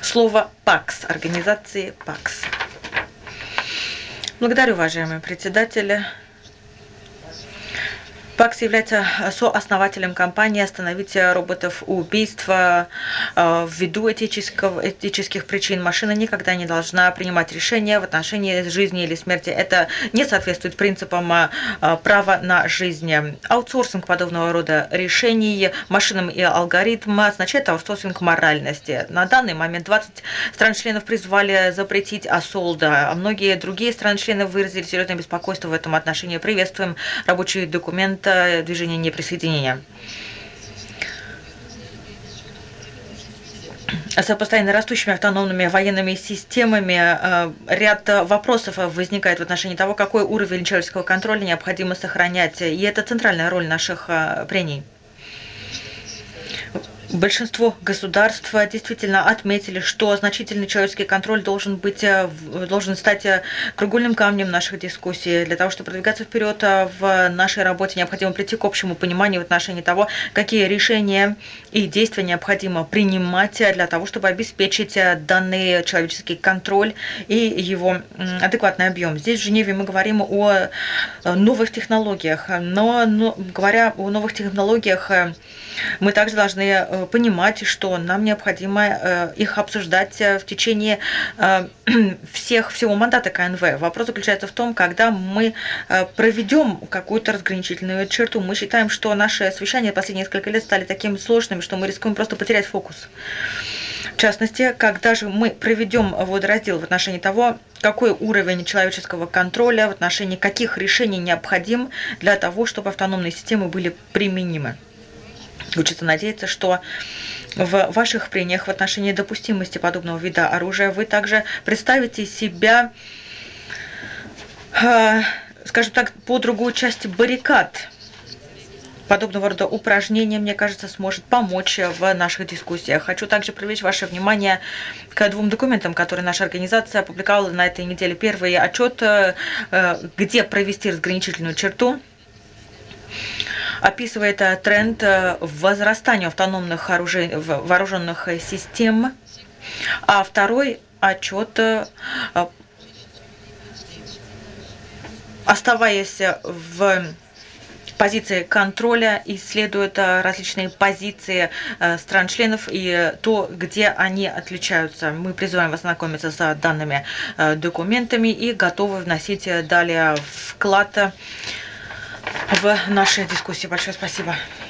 слово ПАКС, организации ПАКС. Благодарю, уважаемый председатель. ПАКС является сооснователем кампании «Остановить роботов убийства». Ввиду этических причин машина никогда не должна принимать решения в отношении жизни или смерти. Это не соответствует принципам права на жизнь. Аутсорсинг подобного рода решений машинам и алгоритмам означает аутсорсинг моральности. На данный момент 20 стран-членов призвали запретить ассолт, а многие другие страны-члены выразили серьезное беспокойство в этом отношении. Приветствуем рабочий документ движения неприсоединения. С постоянно растущими автономными военными системами ряд вопросов возникает в отношении того, какой уровень человеческого контроля необходимо сохранять. И это центральная роль наших прений. Большинство государств действительно отметили, что значительный человеческий контроль должен стать краеугольным камнем наших дискуссий. Для того, чтобы продвигаться вперед в нашей работе, необходимо прийти к общему пониманию в отношении того, какие решения и действия необходимо принимать для того, чтобы обеспечить данный человеческий контроль и его адекватный объем. Здесь в Женеве мы говорим о новых технологиях, но говоря о новых технологиях, мы также должны понимать, что нам необходимо их обсуждать в течение всего мандата КНВ. Вопрос заключается в том, когда мы проведем какую-то разграничительную черту. Мы считаем, что наши совещания последние несколько лет стали такими сложными, что мы рискуем просто потерять фокус. В частности, когда же мы проведем водораздел в отношении того, какой уровень человеческого контроля, в отношении каких решений необходим для того, чтобы автономные системы были применимы. Хочется надеяться, что в ваших прениях в отношении допустимости подобного вида оружия вы также представите себя, скажем так, по другую часть баррикад. Подобного рода упражнения, мне кажется, сможет помочь в наших дискуссиях. Хочу также привлечь ваше внимание к двум документам, которые наша организация опубликовала на этой неделе. Первый отчет, где провести разграничительную черту, описывает тренд возрастания автономных вооруженных систем, а второй отчет, оставаясь в позиции контроля, исследует различные позиции стран-членов и то, где они отличаются. Мы призываем вас ознакомиться с данными документами и готовы вносить далее вклад в наши дискуссии. Большое спасибо.